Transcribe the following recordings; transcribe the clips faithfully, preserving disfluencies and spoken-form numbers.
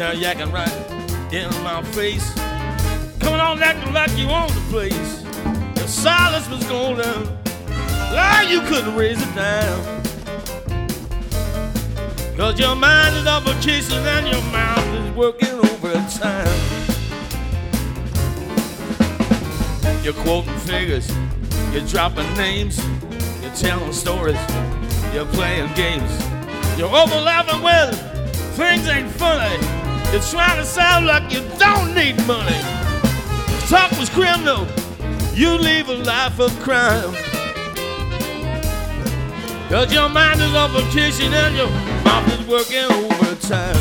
there yakking right in my face. Coming on acting like you own the place. The silence was golden, like you couldn't raise it down. Cause your mind is on vacation and your mouth is working overtime. You're quoting figures, you're dropping names, you're telling stories, you're playing games. You're overlapping with things ain't funny. You're trying to sound like you don't need money. Talk was criminal, you live a life of crime. Cause your mind is on vacation and your mouth is working overtime.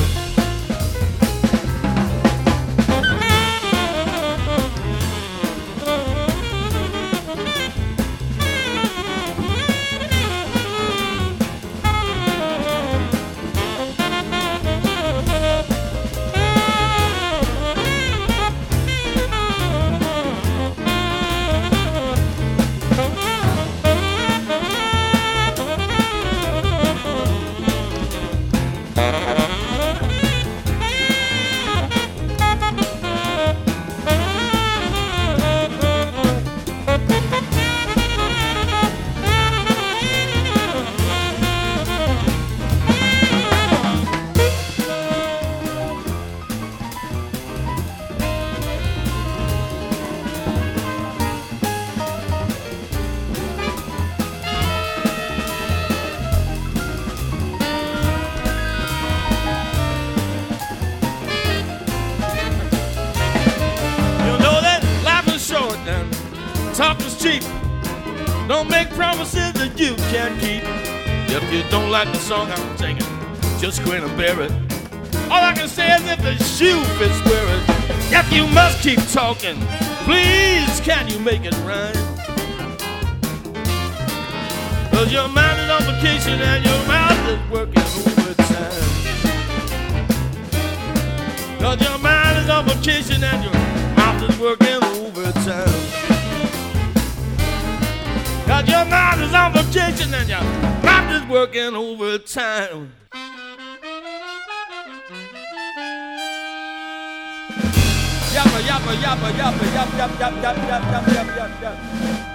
Talk is cheap. Don't make promises that you can't keep. If you don't like the song I'm singing, just grin and bear it. All I can say is if the shoe fits, wear it. If you must keep talking, please can you make it right? Cause your mind is on vacation and your mouth is working overtime. Cause your mind is on vacation and your mouth is working overtime. Cause your mind is on vacation and your mouth is working overtime. Yappa, yappa, yappa, yappa, yap, yap, yap, yap, yap, yap, yap, yap.